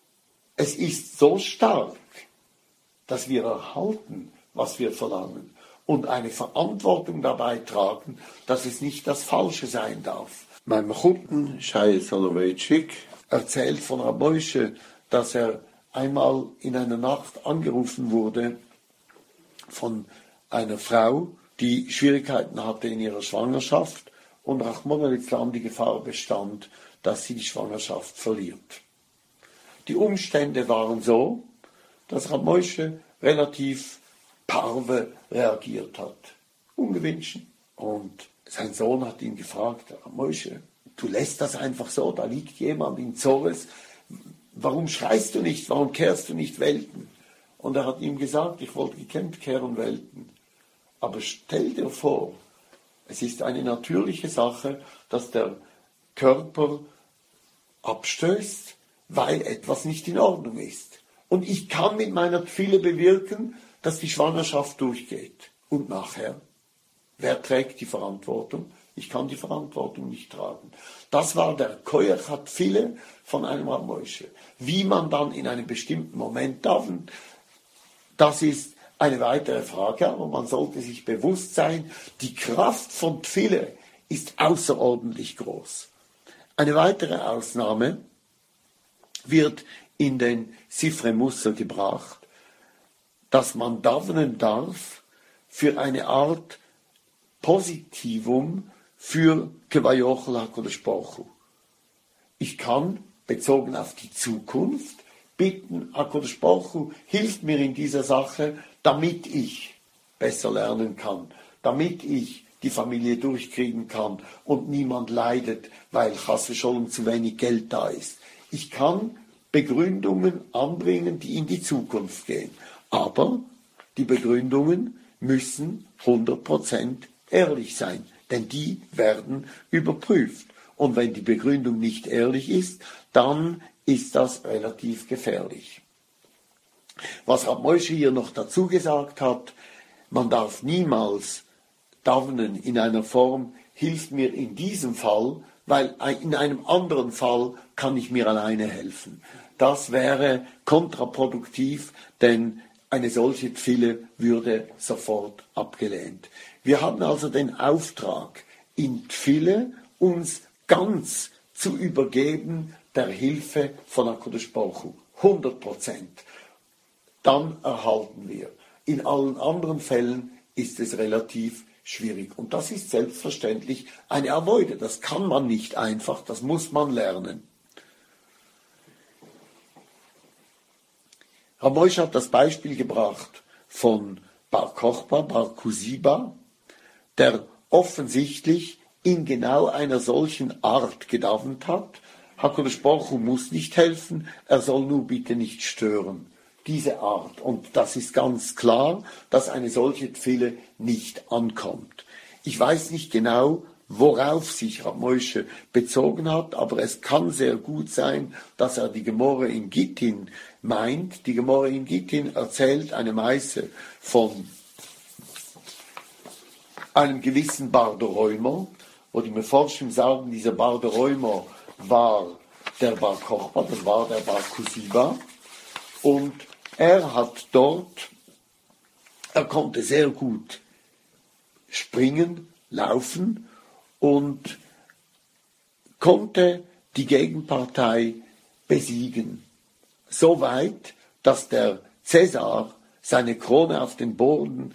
Es ist so stark, dass wir erhalten, was wir verlangen und eine Verantwortung dabei tragen, dass es nicht das Falsche sein darf. Mein Mechutten, Shai Soloveitchik, erzählt von Rav Moshe, dass er einmal in einer Nacht angerufen wurde von einer Frau, die Schwierigkeiten hatte in ihrer Schwangerschaft und Rachmana litzlan die Gefahr bestand, dass sie die Schwangerschaft verliert. Die Umstände waren so, dass Rav Moshe relativ parve reagiert hat, ungewünscht. Und sein Sohn hat ihn gefragt, Rav Moshe, du lässt das einfach so, da liegt jemand in Zores, warum schreist du nicht, warum kehrst du nicht Welten? Und er hat ihm gesagt, ich wollte gekämpft kehren Welten. Aber stell dir vor, es ist eine natürliche Sache, dass der Körper abstößt, weil etwas nicht in Ordnung ist. Und ich kann mit meiner Tfile bewirken, dass die Schwangerschaft durchgeht. Und nachher, wer trägt die Verantwortung? Ich kann die Verantwortung nicht tragen. Das war der Koyach HaTfile von einem Rav Moshe. Wie man dann in einem bestimmten Moment darf, das ist eine weitere Frage, aber man sollte sich bewusst sein, die Kraft von Tfile ist außerordentlich groß. Eine weitere Ausnahme wird in den Sifre Musar gebracht, dass man davnen darf für eine Art Positivum für Kevayochel HaKadosh Baruch Hu. Ich kann, bezogen auf die Zukunft, bitten, HaKadosh Baruch Hu, hilft mir in dieser Sache, damit ich besser lernen kann, damit ich die Familie durchkriegen kann und niemand leidet, weil Chas v'Sholom zu wenig Geld da ist. Ich kann Begründungen anbringen, die in die Zukunft gehen. Aber die Begründungen müssen 100% ehrlich sein, denn die werden überprüft. und wenn die Begründung nicht ehrlich ist, dann ist das relativ gefährlich. Was Rab Moshe hier noch dazu gesagt hat, man darf niemals davnen in einer Form, hilft mir in diesem Fall, weil in einem anderen Fall kann ich mir alleine helfen. Das wäre kontraproduktiv, denn eine solche Tfille würde sofort abgelehnt. Wir haben also den Auftrag, in Tfille uns ganz zu übergeben der Hilfe von HaKadosh Baruch Hu. 100%. Dann erhalten wir. In allen anderen Fällen ist es relativ schwierig. Und das ist selbstverständlich eine Avoide. Das kann man nicht einfach, das muss man lernen. Rab Moshe hat das Beispiel gebracht von Bar Kochba, Bar Kusiba, der offensichtlich in genau einer solchen Art gedavnt hat. HaKadosh Baruch Hu muss nicht helfen, er soll nur bitte nicht stören. Diese Art. Und das ist ganz klar, dass eine solche Tfille nicht ankommt. Ich weiß nicht genau, worauf sich Rab Moshe bezogen hat, aber es kann sehr gut sein, dass er die Gemorre in Gittin meint. Die Gemorre in Gittin erzählt eine Meise von einem gewissen Barderäumer, wo die Meforschim sagen, dieser Barderäumer war der Bar Kochba, das war der Bar Kusiba, und er hat dort, er konnte sehr gut springen, laufen und konnte die Gegenpartei besiegen. So weit, dass der Cäsar seine Krone auf den Boden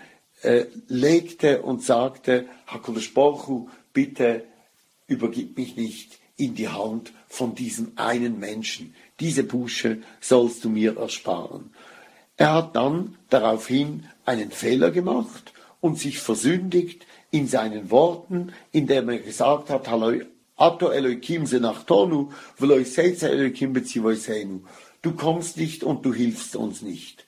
legte und sagte, HaKadosh Baruch Hu, bitte übergib mich nicht in die Hand von diesem einen Menschen. Diese Busche sollst du mir ersparen. Er hat dann daraufhin einen Fehler gemacht und sich versündigt in seinen Worten, indem er gesagt hat, Ato Elokim senachtonu, v'lo yiseitza Elokim betzivoseinu. Du kommst nicht und du hilfst uns nicht.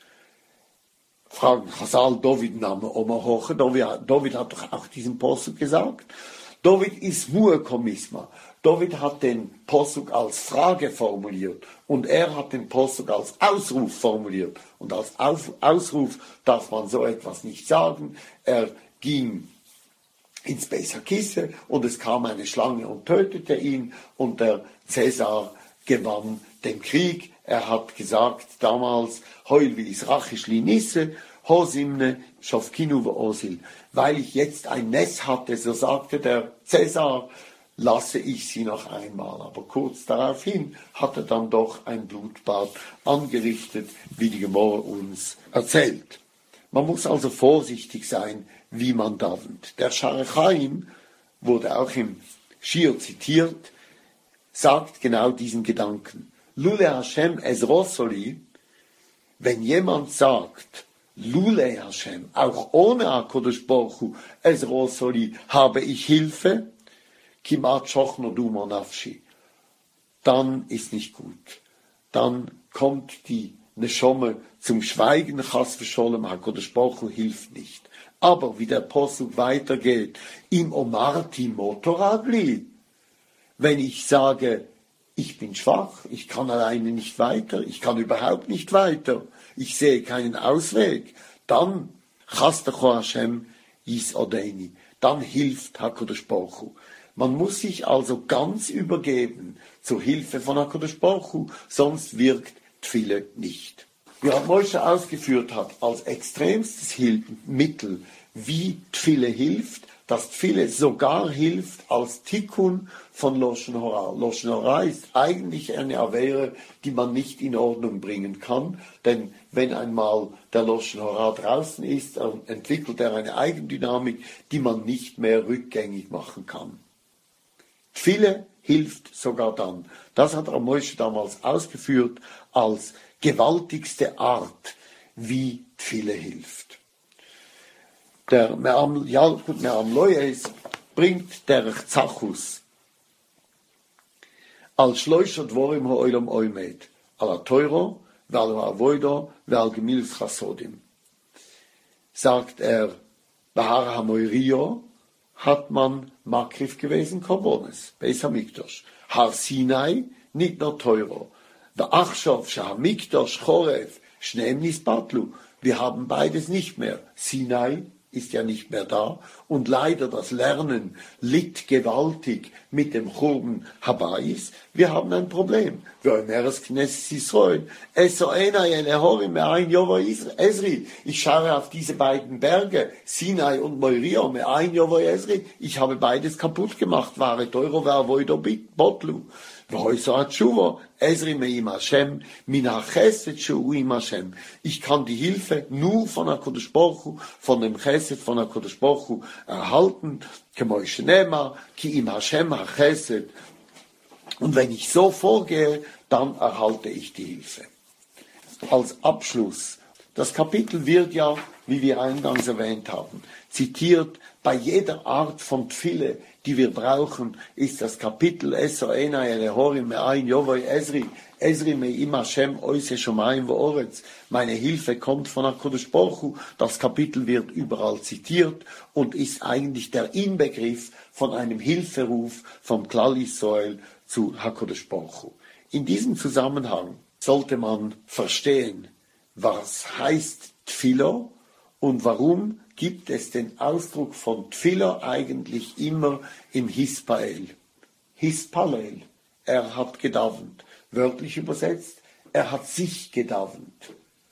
Fragen Chazal, David Name Oma Hoche. David hat doch auch diesen Posuk gesagt. David ist Muekomisma. David hat den Posuk als Frage formuliert und er hat den Posuk als Ausruf formuliert. Und als Ausruf darf man so etwas nicht sagen. Er ging ins Beis Hakisse und es kam eine Schlange und tötete ihn und der Cäsar gewann den Krieg. Er hat gesagt damals, Heul wie Israchisch Linisse, Hosimne, Schofkinu Osil. Weil ich jetzt ein Ness hatte, so sagte der Cäsar, lasse ich sie noch einmal. Aber kurz daraufhin hat er dann doch ein Blutbad angerichtet, wie die Gemorre uns erzählt. Man muss also vorsichtig sein, wie man davent. Der Sharechaim wurde auch im Schir zitiert, sagt genau diesen Gedanken. Lule Hashem es Rosoli, wenn jemand sagt, Lule Hashem, auch ohne HaKadosh Baruch Hu, es Rosoli, habe ich Hilfe, Kimat Shochno Duma Nafshi, dann ist nicht gut. Dann kommt die Neshome zum Schweigen, Chas v'Sholem, HaKadosh Baruch Hu hilft nicht. Aber wie der Posuk weitergeht, im Omarti Motoragli, wenn ich sage, ich bin schwach, ich kann alleine nicht weiter, ich kann überhaupt nicht weiter, ich sehe keinen Ausweg, dann Chastacho Hashem Yis Odeini, dann hilft HaKadosh Baruch Hu. Man muss sich also ganz übergeben zur Hilfe von HaKadosh Baruch Hu, sonst wirkt Tfille nicht. Wie Rab Moshe ausgeführt hat, als extremstes Mittel, wie Tfille hilft, dass Tfille sogar hilft als Tikkun von Loshen Hora. Loshen Hora ist eigentlich eine Avere, die man nicht in Ordnung bringen kann, denn wenn einmal der Loshen Hora draußen ist, entwickelt er eine Eigendynamik, die man nicht mehr rückgängig machen kann. Tfille hilft sogar dann. Das hat Rab Moshe damals ausgeführt als gewaltigste Art, wie Tfille hilft. Der Me'am Loyes bringt der Zachus als Schleuscher Dvorim ha'olam oimed, ala Teuro, ve'al ha'avoido, ve'al gemilz chasodim. Sagt er, Bahar ha'moirio hat man Makrif gewesen, Korbones, Beis Hamikdash. Har Sinai, nicht nur Teuro. Ve'achshav shehamikdash chorev, shneim nisbatlu. Wir haben beides nicht mehr. Sinai ist ja nicht mehr da und leider das Lernen litt gewaltig mit dem Churban Habais. Wir haben ein Problem. Ich schaue auf diese beiden Berge, Sinai und Moria, ich habe beides kaputt gemacht. Ich kann die Hilfe nur von HaKadosh Baruch Hu, von dem Chesed von HaKadosh Baruch Hu erhalten. Und wenn ich so vorgehe, dann erhalte ich die Hilfe. Als Abschluss. Das Kapitel wird ja, wie wir eingangs erwähnt haben, zitiert. Bei jeder Art von Tfille, die wir brauchen, ist das Kapitel Eso Enai Elehorim Me'ayin Yovoi Ezri Ezri Me'im Hashem Oise Shomayim Vo'oretz. Meine Hilfe kommt von HaKadosh Baruch Hu. Das Kapitel wird überall zitiert und ist eigentlich der Inbegriff von einem Hilferuf vom Klal Yisrael zu HaKadosh Baruch Hu. In diesem Zusammenhang sollte man verstehen, was heißt Tfilo und warum gibt es den Ausdruck von Tfilo eigentlich immer im Hispael. Hispalel, er hat gedavnt. Wörtlich übersetzt, er hat sich gedavnt.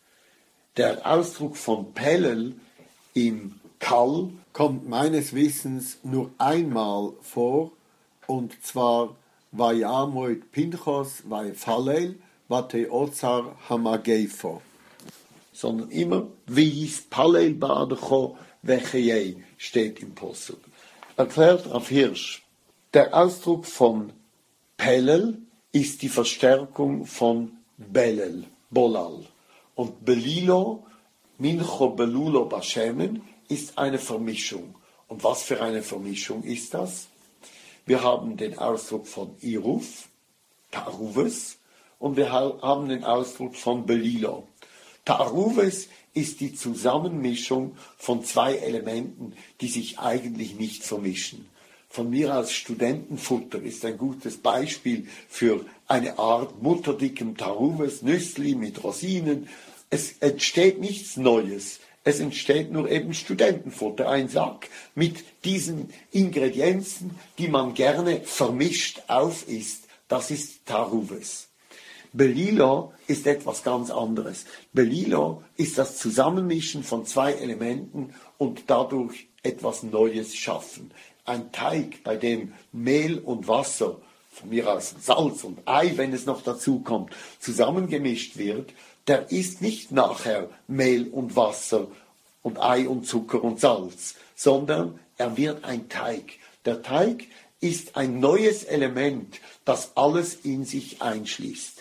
Der Ausdruck von Pelel im Kal kommt meines Wissens nur einmal vor, und zwar Vayamoid Pinchos Vayfalel Vateozar Hamageifo. Sondern immer V'yis Palel Ba'adecho Vecheyei steht im Posuk. Erklärt Rav Hirsch, der Ausdruck von Pelel ist die Verstärkung von Belel, Bolal. Und Belilo, Mincho Belulo Bashemen, ist eine Vermischung. Und was für eine Vermischung ist das? Wir haben den Ausdruck von Iruf, Taruves, und wir haben den Ausdruck von Belilo. Taruves ist die Zusammenmischung von zwei Elementen, die sich eigentlich nicht vermischen. Von mir als Studentenfutter ist ein gutes Beispiel für eine Art mutterdicken Taruves, Nüssli mit Rosinen. Es entsteht nichts Neues. Es entsteht nur eben Studentenfutter, ein Sack mit diesen Ingredienzen, die man gerne vermischt aufisst. Das ist Taruves. Belilo ist etwas ganz anderes. Belilo ist das Zusammenmischen von zwei Elementen und dadurch etwas Neues schaffen. Ein Teig, bei dem Mehl und Wasser, von mir aus Salz und Ei, wenn es noch dazu kommt, zusammengemischt wird, der ist nicht nachher Mehl und Wasser und Ei und Zucker und Salz, sondern er wird ein Teig. Der Teig ist ein neues Element, das alles in sich einschließt.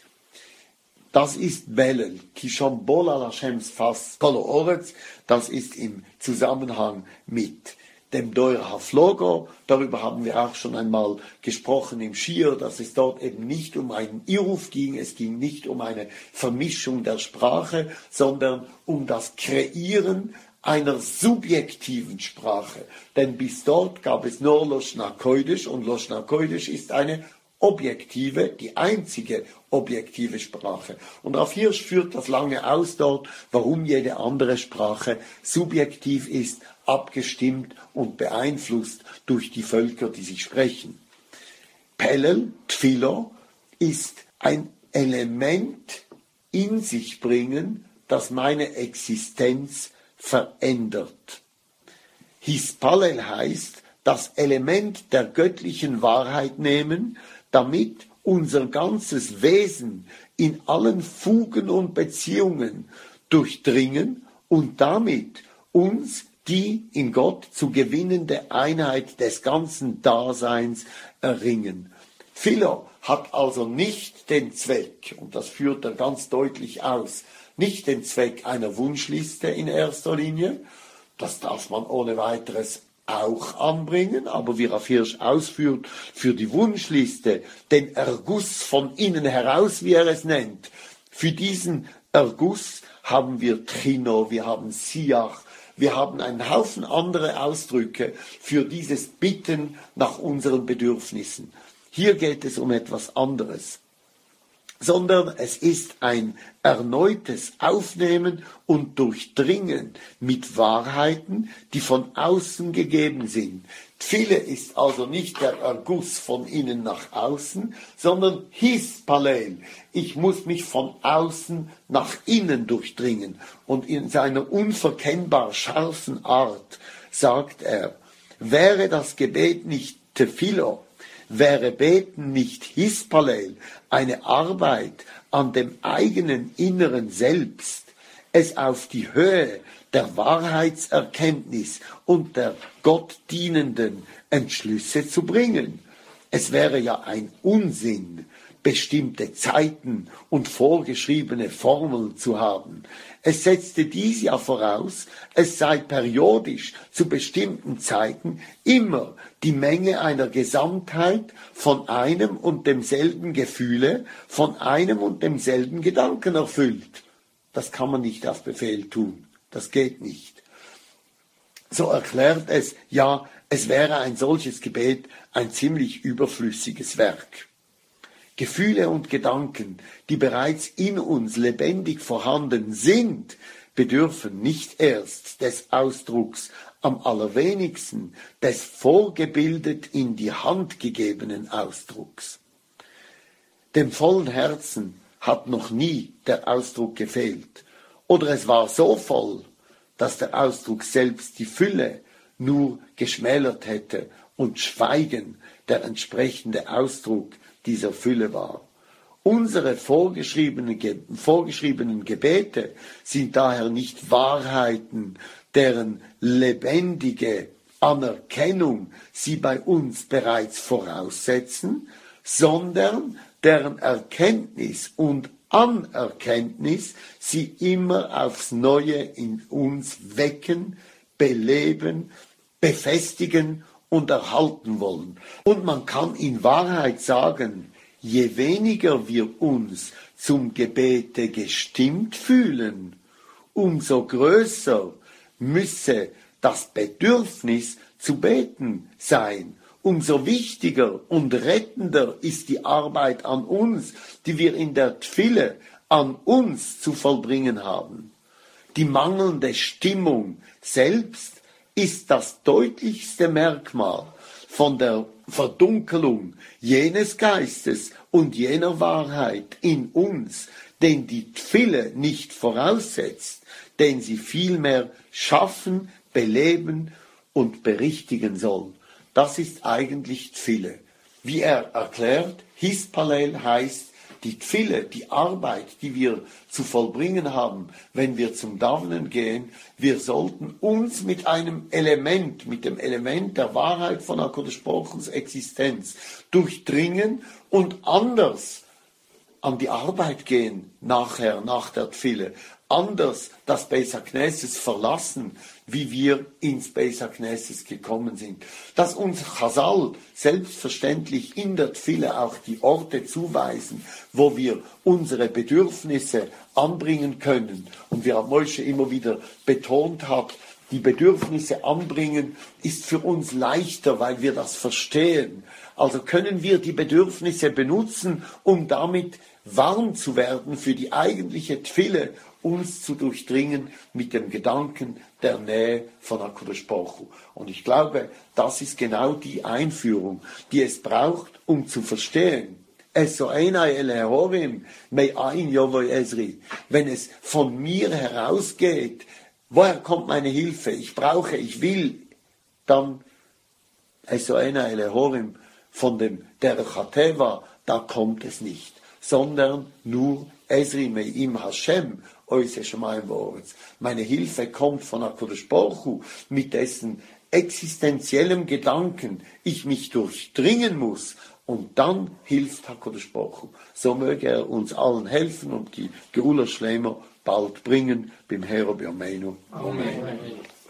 Das ist Belel, Kishon Bolal Hashems Fas Kolo Oretz, das ist im Zusammenhang mit dem Deur Haflogo, darüber haben wir auch schon einmal gesprochen im Schir, dass es dort eben nicht um einen Iruf ging, es ging nicht um eine Vermischung der Sprache, sondern um das Kreieren einer subjektiven Sprache. Denn bis dort gab es nur Loshna Kodesh und Loshna Kodesh ist eine objektive, die einzige objektive Sprache. Und Rav Hirsch führt das lange aus dort, warum jede andere Sprache subjektiv ist, abgestimmt und beeinflusst durch die Völker, die sie sprechen. Pelel, Tfilo, ist ein Element in sich bringen, das meine Existenz verändert. Hispalel heißt, das Element der göttlichen Wahrheit nehmen, damit unser ganzes Wesen in allen Fugen und Beziehungen durchdringen und damit uns die in Gott zu gewinnende Einheit des ganzen Daseins erringen. Philo hat also nicht den Zweck, und das führt er ganz deutlich aus, nicht den Zweck einer Wunschliste in erster Linie, das darf man ohne weiteres auch anbringen, aber wie Rav Hirsch ausführt, für die Wunschliste, den Erguss von innen heraus, wie er es nennt, für diesen Erguss haben wir Trino, wir haben Siach, Wir haben einen Haufen andere Ausdrücke für dieses Bitten nach unseren Bedürfnissen. Hier geht es um etwas anderes, sondern es ist ein erneutes Aufnehmen und Durchdringen mit Wahrheiten, die von außen gegeben sind. Tfile ist also nicht der Erguss von innen nach außen, sondern Hispalel. Ich muss mich von außen nach innen durchdringen. Und in seiner unverkennbar scharfen Art sagt er, wäre das Gebet nicht Tefilo, wäre Beten nicht Hispalel, eine Arbeit an dem eigenen inneren Selbst, es auf die Höhe der Wahrheitserkenntnis und der gottdienenden Entschlüsse zu bringen. Es wäre ja ein Unsinn, bestimmte Zeiten und vorgeschriebene Formeln zu haben. Es setzte dies ja voraus, es sei periodisch zu bestimmten Zeiten immer die Menge einer Gesamtheit von einem und demselben Gefühle, von einem und demselben Gedanken erfüllt. Das kann man nicht auf Befehl tun. Das geht nicht. So erklärt es, ja, es wäre ein solches Gebet ein ziemlich überflüssiges Werk. Gefühle und Gedanken, die bereits in uns lebendig vorhanden sind, bedürfen nicht erst des Ausdrucks, am allerwenigsten des vorgebildet in die Hand gegebenen Ausdrucks. Dem vollen Herzen hat noch nie der Ausdruck gefehlt. Oder es war so voll, dass der Ausdruck selbst die Fülle nur geschmälert hätte und Schweigen der entsprechende Ausdruck dieser Fülle war. Unsere vorgeschriebenen Gebete sind daher nicht Wahrheiten, deren lebendige Anerkennung sie bei uns bereits voraussetzen, sondern deren Erkenntnis und Anerkenntnis sie immer aufs Neue in uns wecken, beleben, befestigen und erhalten wollen. Und man kann in Wahrheit sagen, je weniger wir uns zum Gebete gestimmt fühlen, umso größer müsse das Bedürfnis zu beten sein. Umso wichtiger und rettender ist die Arbeit an uns, die wir in der Tfile an uns zu vollbringen haben. Die mangelnde Stimmung selbst ist das deutlichste Merkmal von der Verdunkelung jenes Geistes und jener Wahrheit in uns, den die Tfile nicht voraussetzt, den sie vielmehr schaffen, beleben und berichtigen soll. Das ist eigentlich Tfile. Wie er erklärt, Hispalel heißt die Tfile, die Arbeit, die wir zu vollbringen haben, wenn wir zum Davenen gehen. Wir sollten uns mit einem Element, mit dem Element der Wahrheit von HaKadosh Baruch Hu's Existenz durchdringen und anders an die Arbeit gehen, nachher, nach der Tfile. Anders das Beis HaKnesses verlassen, wie wir ins Beis HaKnesses gekommen sind. Dass uns Chazal selbstverständlich in der Tfile auch die Orte zuweisen, wo wir unsere Bedürfnisse anbringen können. Und wie Moshe immer wieder betont hat, die Bedürfnisse anbringen ist für uns leichter, weil wir das verstehen. Also können wir die Bedürfnisse benutzen, um damit warm zu werden für die eigentliche Tfile, uns zu durchdringen mit dem Gedanken der Nähe von HaKadosh Baruch Hu. Und ich glaube, das ist genau die Einführung, die es braucht, um zu verstehen. Wenn es von mir herausgeht, woher kommt meine Hilfe? Ich brauche, ich will, dann von dem Derech HaTeva, da kommt es nicht, sondern nur Ezri Me'im Hashem, meine Hilfe kommt von HaKadosh Baruch Hu, mit dessen existenziellem Gedanken ich mich durchdringen muss, und dann hilft HaKadosh Baruch Hu. So möge er uns allen helfen und die Geula Shleima bald bringen, beim Hero B'Yameinu. Amen.